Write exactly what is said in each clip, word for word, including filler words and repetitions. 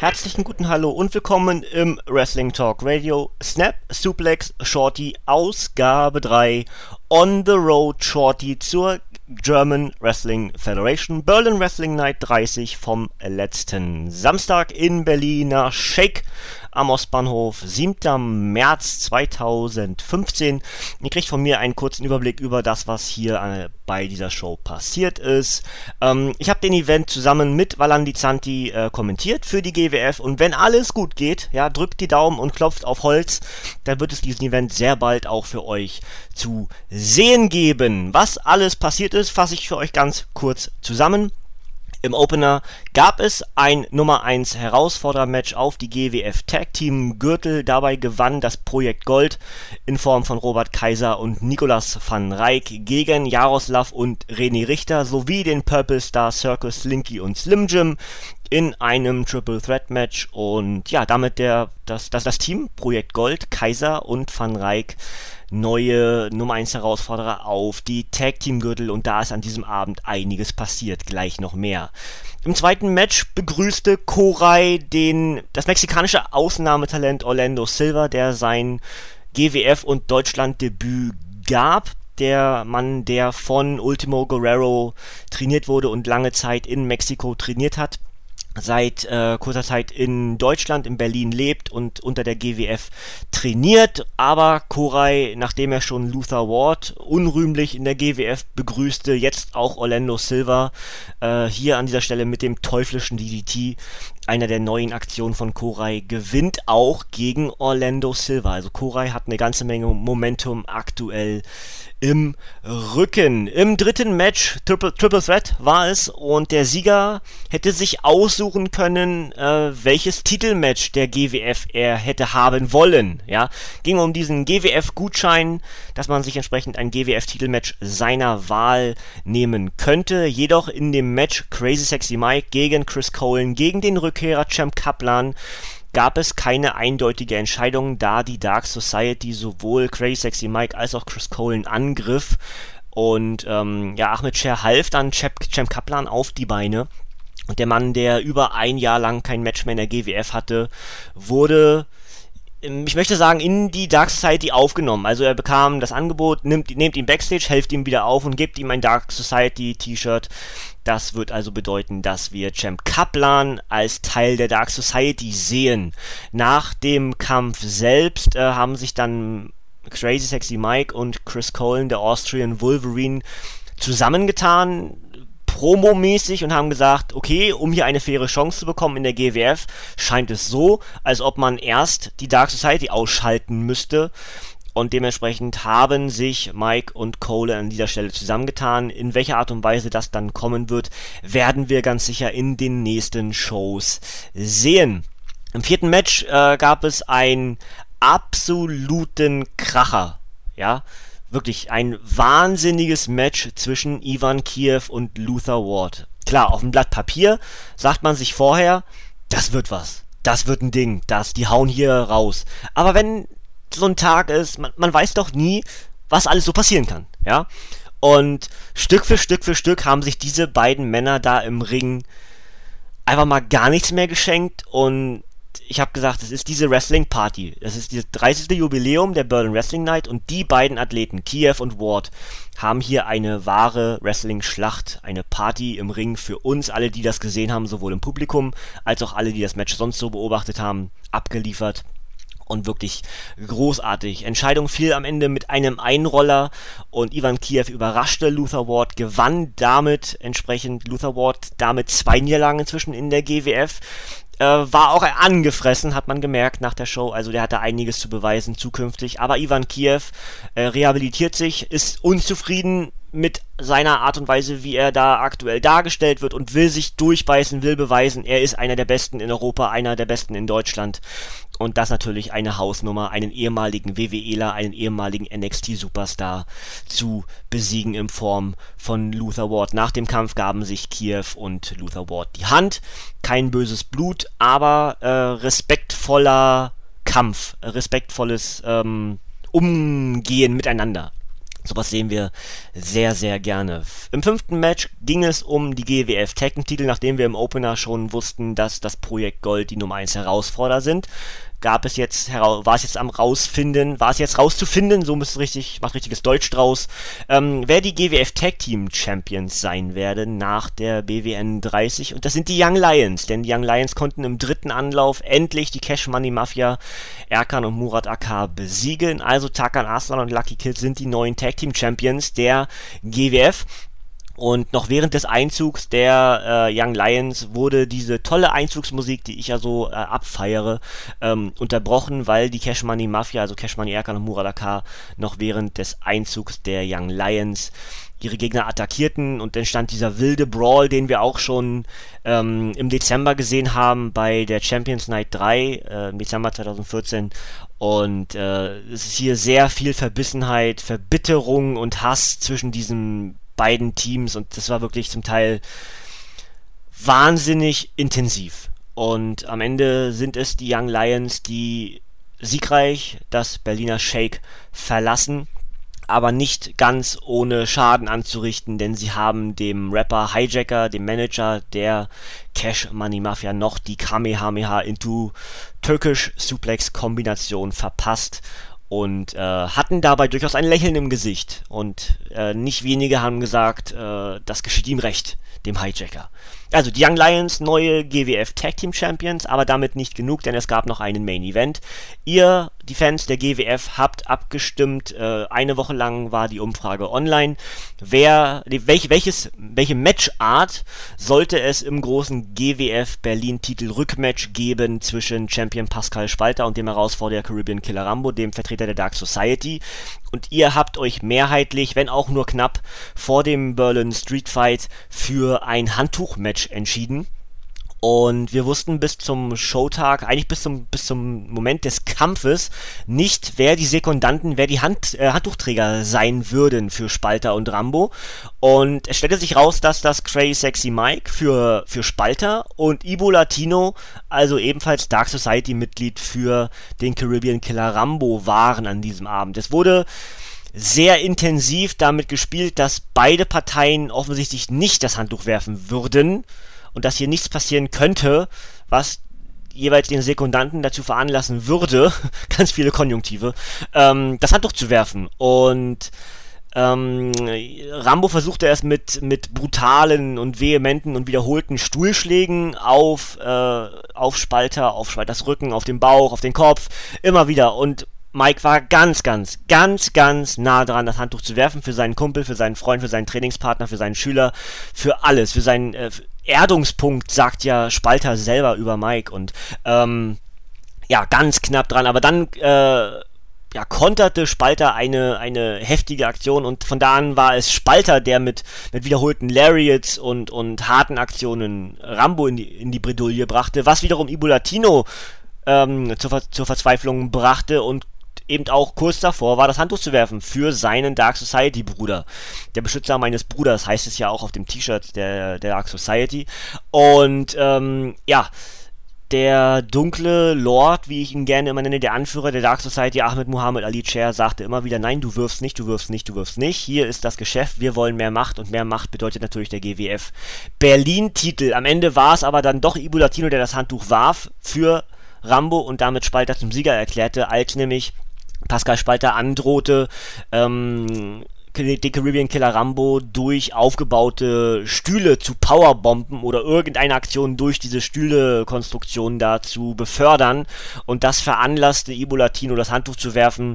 Herzlichen guten Hallo und willkommen im Wrestling Talk Radio Snap Suplex Shorty Ausgabe drei On the Road Shorty zur German Wrestling Federation Berlin Wrestling Night dreißig vom letzten Samstag in Berliner Shake am Ostbahnhof, siebter März zweitausendfünfzehn. Ihr kriegt von mir einen kurzen Überblick über das, was hier äh, bei dieser Show passiert ist. Ähm, ich habe den Event zusammen mit Valandi Zanti äh, kommentiert für die G W F und wenn alles gut geht, ja, drückt die Daumen und klopft auf Holz, dann wird es diesen Event sehr bald auch für euch zu sehen geben. Was alles passiert ist, fasse ich für euch ganz kurz zusammen. Im Opener gab es ein Nummer eins Herausforderer-Match auf die G W F Tag Team Gürtel. Dabei gewann das Projekt Gold in Form von Robert Kaiser und Nicolas van Rijk gegen Jaroslav und René Richter sowie den Purple Star Circus Slinky und Slim Jim in einem Triple Threat Match. Und ja, damit der das, das, das Team Projekt Gold, Kaiser und van Rijk neue Nummer eins Herausforderer auf die Tag Team Gürtel, und da ist an diesem Abend einiges passiert, gleich noch mehr. Im zweiten Match begrüßte Koray den, das mexikanische Ausnahmetalent Orlando Silva, der sein G W F- und Deutschland-Debüt gab. Der Mann, der von Ultimo Guerrero trainiert wurde und lange Zeit in Mexiko trainiert hat, seit äh, kurzer Zeit in Deutschland, in Berlin lebt und unter der G W F trainiert, aber Koray, nachdem er schon Luther Ward unrühmlich in der G W F begrüßte, jetzt auch Orlando Silva, äh, hier an dieser Stelle mit dem teuflischen D D T, einer der neuen Aktionen von Koray, gewinnt auch gegen Orlando Silva. Also Koray hat eine ganze Menge Momentum aktuell im Rücken. Im dritten Match, Triple, Triple Threat war es, und der Sieger hätte sich aussuchen können, äh, welches Titelmatch der G W F er hätte haben wollen. Ja, ging um diesen G W F-Gutschein, dass man sich entsprechend ein G W F-Titelmatch seiner Wahl nehmen könnte. Jedoch in dem Match Crazy Sexy Mike gegen Chris Colen, gegen den Rückkehrer Champ Kaplan, gab es keine eindeutige Entscheidung, da die Dark Society sowohl Crazy Sexy Mike als auch Chris Colen angriff. Und ähm, ja, Ahmed Scher half dann Champ, Champ Kaplan auf die Beine. Und der Mann, der über ein Jahr lang kein Match mehr in der G W F hatte, wurde, ich möchte sagen, in die Dark Society aufgenommen. Also er bekam das Angebot, nimmt, nehmt ihn Backstage, helft ihm wieder auf und gebt ihm ein Dark Society T-Shirt. Das wird also bedeuten, dass wir Champ Kaplan als Teil der Dark Society sehen. Nach dem Kampf selbst äh, haben sich dann Crazy Sexy Mike und Chris Colen, der Austrian Wolverine, zusammengetan, promomäßig, und haben gesagt, okay, um hier eine faire Chance zu bekommen in der G W F, scheint es so, als ob man erst die Dark Society ausschalten müsste. Und dementsprechend haben sich Mike und Cole an dieser Stelle zusammengetan. In welcher Art und Weise das dann kommen wird, werden wir ganz sicher in den nächsten Shows sehen. Im vierten Match äh, gab es einen absoluten Kracher. Ja, wirklich ein wahnsinniges Match zwischen Ivan Kiev und Luther Ward. Klar, auf dem Blatt Papier sagt man sich vorher, das wird was. Das wird ein Ding. Das, die hauen hier raus. Aber wenn so ein Tag ist, man, man weiß doch nie, was alles so passieren kann, ja. Und Stück für Stück für Stück haben sich diese beiden Männer da im Ring einfach mal gar nichts mehr geschenkt, und ich habe gesagt, es ist diese Wrestling-Party, es ist dieses dreißigste Jubiläum der Berlin Wrestling Night, und die beiden Athleten, Kiev und Ward, haben hier eine wahre Wrestling-Schlacht, eine Party im Ring für uns, alle, die das gesehen haben, sowohl im Publikum, als auch alle, die das Match sonst so beobachtet haben, abgeliefert. Und wirklich großartig. Entscheidung fiel am Ende mit einem Einroller, und Ivan Kiev überraschte Luther Ward, gewann damit entsprechend Luther Ward damit zwei Niederlagen inzwischen in der G W F. Äh, war auch angefressen, hat man gemerkt nach der Show, also der hatte einiges zu beweisen zukünftig. Aber Ivan Kiev äh, rehabilitiert sich, ist unzufrieden mit seiner Art und Weise, wie er da aktuell dargestellt wird, und will sich durchbeißen, will beweisen, er ist einer der Besten in Europa, einer der Besten in Deutschland. Und das natürlich eine Hausnummer, einen ehemaligen WWEler, einen ehemaligen N X T-Superstar zu besiegen in Form von Luther Ward. Nach dem Kampf gaben sich Kiev und Luther Ward die Hand. Kein böses Blut, aber äh, respektvoller Kampf, respektvolles ähm, Umgehen miteinander. Sowas sehen wir sehr, sehr gerne. Im fünften Match ging es um die G W F Tag Team Titel, nachdem wir im Opener schon wussten, dass das Projekt Gold die Nummer eins Herausforderer sind. Gab es jetzt, war es jetzt am rausfinden, war es jetzt rauszufinden, so müsste richtig, macht richtiges Deutsch draus, ähm, wer die G W F Tag Team Champions sein werden nach der B W N dreißig, und das sind die Young Lions, denn die Young Lions konnten im dritten Anlauf endlich die Cash Money Mafia, Erkan und Murat Akar besiegen, also Tarkan Arslan und Lucky Kid sind die neuen Tag Team Champions der G W F. Und noch während des Einzugs der äh, Young Lions wurde diese tolle Einzugsmusik, die ich ja so äh, abfeiere, ähm, unterbrochen, weil die Cash Money Mafia, also Cash Money Erkan und Murat Akar, noch während des Einzugs der Young Lions ihre Gegner attackierten, und entstand dieser wilde Brawl, den wir auch schon ähm, im Dezember gesehen haben bei der Champions Night drei, äh, im Dezember zwanzig vierzehn. Und äh, es ist hier sehr viel Verbissenheit, Verbitterung und Hass zwischen diesen beiden Teams, und das war wirklich zum Teil wahnsinnig intensiv. Und am Ende sind es die Young Lions, die siegreich das Berliner Shake verlassen, aber nicht ganz ohne Schaden anzurichten, denn sie haben dem Rapper Hijacker, dem Manager der Cash Money Mafia, noch die Kamehameha into Turkish Suplex Kombination verpasst und äh, hatten dabei durchaus ein Lächeln im Gesicht. Und äh, nicht wenige haben gesagt, äh, das geschieht ihm recht, dem Hijacker. Also die Young Lions, neue G W F Tag Team Champions, aber damit nicht genug, denn es gab noch einen Main Event. Ihr, die Fans der G W F, habt abgestimmt, äh, eine Woche lang war die Umfrage online, wer, welch, welches, welche Matchart sollte es im großen G W F Berlin Titel Rückmatch geben zwischen Champion Pascal Spalter und dem Herausforderer Caribbean Killer Rambo, dem Vertreter der Dark Society. Und ihr habt euch mehrheitlich, wenn auch nur knapp, vor dem Berlin Street Fight für ein Handtuchmatch entschieden. Und wir wussten bis zum Showtag, eigentlich bis zum bis zum Moment des Kampfes, nicht, wer die Sekundanten, wer die Hand, äh, Handtuchträger sein würden für Spalter und Rambo. Und es stellte sich raus, dass das Crazy Sexy Mike für für Spalter und Ibo Latino, also ebenfalls Dark Society Mitglied, für den Caribbean Killer Rambo waren an diesem Abend. Es wurde sehr intensiv damit gespielt, dass beide Parteien offensichtlich nicht das Handtuch werfen würden und dass hier nichts passieren könnte, was jeweils den Sekundanten dazu veranlassen würde, ganz viele Konjunktive, ähm, das Handtuch zu werfen. Und ähm, Rambo versuchte es mit, mit brutalen und vehementen und wiederholten Stuhlschlägen auf, äh, auf Spalter, auf Spalters Rücken, auf den Bauch, auf den Kopf, immer wieder. Und Mike war ganz, ganz, ganz, ganz nah dran, das Handtuch zu werfen für seinen Kumpel, für seinen Freund, für seinen Trainingspartner, für seinen Schüler, für alles, für seinen äh, Erdungspunkt, sagt ja Spalter selber über Mike. Und ähm, ja, ganz knapp dran, aber dann äh, ja, konterte Spalter eine, eine heftige Aktion, und von da an war es Spalter, der mit, mit wiederholten Lariats und, und harten Aktionen Rambo in die, in die Bredouille brachte, was wiederum Ibo Latino ähm, zur, Ver- zur Verzweiflung brachte und eben auch kurz davor war, das Handtuch zu werfen für seinen Dark Society Bruder. Der Beschützer meines Bruders heißt es ja auch auf dem T-Shirt der, der Dark Society. Und ähm, ja, der dunkle Lord, wie ich ihn gerne immer nenne, der Anführer der Dark Society, Ahmed Muhammad Ali Chair, sagte immer wieder, nein, du wirfst nicht, du wirfst nicht, du wirfst nicht. Hier ist das Geschäft, wir wollen mehr Macht, und mehr Macht bedeutet natürlich der G W F Berlin-Titel. Am Ende war es aber dann doch Ibo Latino, der das Handtuch warf für Rambo und damit Spalter zum Sieger erklärte, als nämlich Pascal Spalter androhte, ähm, den Caribbean Killer Rambo durch aufgebaute Stühle zu powerbomben oder irgendeine Aktion durch diese Stühle-Konstruktion da zu befördern, und das veranlasste Ibo Latino, das Handtuch zu werfen.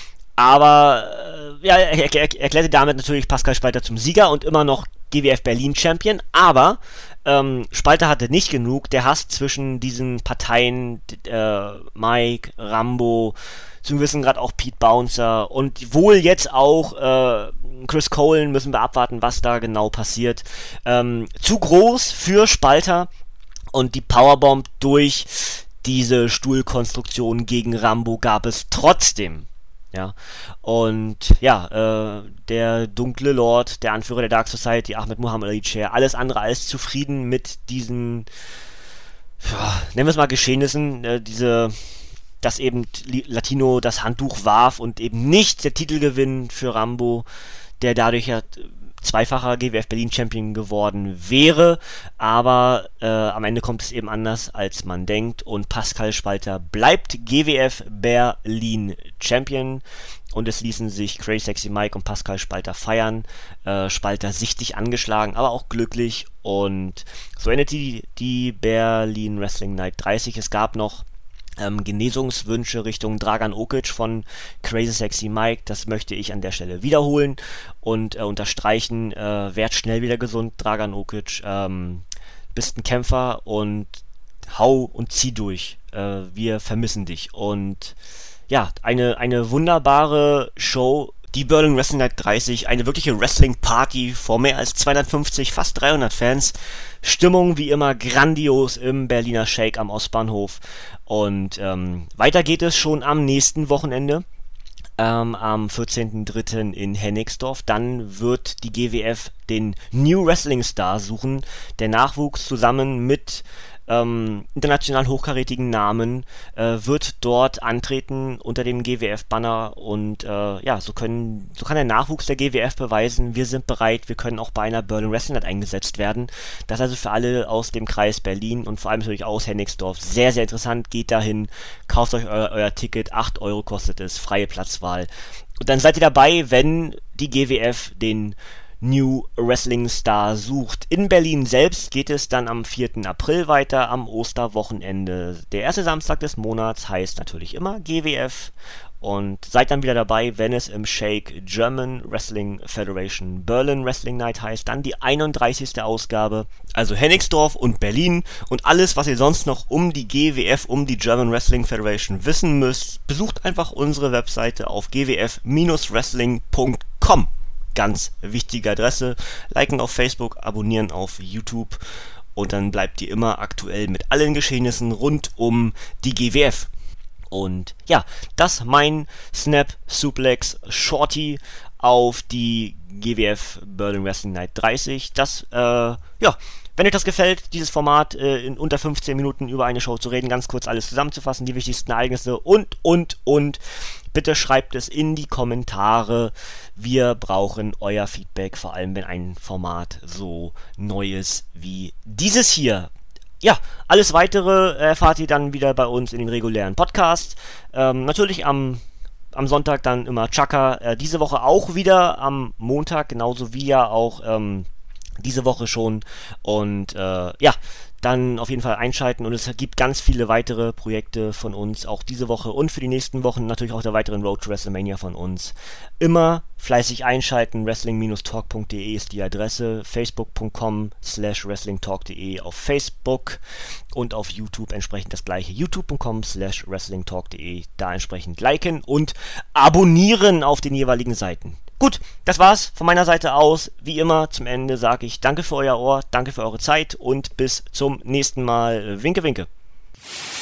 Aber äh, ja, er, er, er erklärte damit natürlich Pascal Spalter zum Sieger und immer noch G W F Berlin Champion, aber ähm, Spalter hatte nicht genug. Der Hass zwischen diesen Parteien, äh, Mike, Rambo, zum gewissen Grad auch Pete Bouncer und wohl jetzt auch äh, Chris Colen, müssen wir abwarten, was da genau passiert, ähm, zu groß für Spalter, und die Powerbomb durch diese Stuhlkonstruktion gegen Rambo gab es trotzdem. Ja, und ja, äh, der dunkle Lord, der Anführer der Dark Society, Ahmed Muhammad Ali Chair, alles andere als zufrieden mit diesen, ja, nennen wir es mal Geschehnissen, äh, diese dass eben Latino das Handtuch warf und eben nicht der Titelgewinn für Rambo, der dadurch ja zweifacher G W F Berlin Champion geworden wäre, aber äh, am Ende kommt es eben anders, als man denkt, und Pascal Spalter bleibt G W F Berlin Champion, und es ließen sich Crazy Sexy Mike und Pascal Spalter feiern. Äh, Spalter sichtlich angeschlagen, aber auch glücklich, und so endete die, die Berlin Wrestling Night dreißig. Es gab noch Ähm, Genesungswünsche Richtung Dragan Okic von Crazy Sexy Mike. Das möchte ich an der Stelle wiederholen und äh, unterstreichen. Äh, werd schnell wieder gesund, Dragan Okic. Ähm, bist ein Kämpfer und hau und zieh durch. Äh, wir vermissen dich. Und ja, eine, eine wunderbare Show. Die Berlin Wrestling Night dreißig, eine wirkliche Wrestling-Party vor mehr als zweihundertfünfzig, fast dreihundert Fans. Stimmung wie immer grandios im Berliner Shake am Ostbahnhof. Und ähm, weiter geht es schon am nächsten Wochenende, ähm, am vierzehnten dritten in Hennigsdorf. Dann wird die G W F den New Wrestling Star suchen. Der Nachwuchs zusammen mit ähm, international hochkarätigen Namen äh, wird dort antreten unter dem G W F-Banner, und äh, ja, so können, so kann der Nachwuchs der G W F beweisen, wir sind bereit, wir können auch bei einer Berlin Wrestling Night eingesetzt werden. Das ist also für alle aus dem Kreis Berlin und vor allem natürlich aus Hennigsdorf sehr, sehr interessant. Geht dahin, kauft euch euer, euer Ticket, acht Euro kostet es, freie Platzwahl. Und dann seid ihr dabei, wenn die G W F den New Wrestling Star sucht. In Berlin selbst geht es dann am vierten April weiter, am Osterwochenende. Der erste Samstag des Monats heißt natürlich immer G W F, und seid dann wieder dabei, wenn es im Shake German Wrestling Federation Berlin Wrestling Night heißt, dann die einunddreißigste Ausgabe, also Hennigsdorf und Berlin, und alles, was ihr sonst noch um die G W F, um die German Wrestling Federation wissen müsst, besucht einfach unsere Webseite auf g w f Bindestrich wrestling Punkt com. Ganz wichtige Adresse. Liken auf Facebook, abonnieren auf YouTube, und dann bleibt ihr immer aktuell mit allen Geschehnissen rund um die G W F. Und ja, das mein Snap Suplex Shorty auf die G W F Berlin Wrestling Night dreißig. Das, äh, ja, wenn euch das gefällt, dieses Format, äh, in unter fünfzehn Minuten über eine Show zu reden, ganz kurz alles zusammenzufassen, die wichtigsten Ereignisse und, und, und, bitte schreibt es in die Kommentare. Wir brauchen euer Feedback, vor allem wenn ein Format so neu ist wie dieses hier. Ja, alles Weitere erfahrt ihr dann wieder bei uns in den regulären Podcasts. Ähm, natürlich am, am Sonntag dann immer Chaka. Äh, diese Woche auch wieder am Montag, genauso wie ja auch ähm, diese Woche schon. Und äh, ja, dann auf jeden Fall einschalten, und es gibt ganz viele weitere Projekte von uns, auch diese Woche und für die nächsten Wochen, natürlich auch der weiteren Road to WrestleMania von uns. Immer fleißig einschalten, wrestling Bindestrich talk Punkt de ist die Adresse, facebook Punkt com slash wrestling talk Punkt de auf Facebook, und auf YouTube entsprechend das gleiche, youtube Punkt com slash wrestling talk Punkt de, da entsprechend liken und abonnieren auf den jeweiligen Seiten. Gut, das war's von meiner Seite aus. Wie immer zum Ende sage ich danke für euer Ohr, danke für eure Zeit und bis zum nächsten Mal. Winke, winke.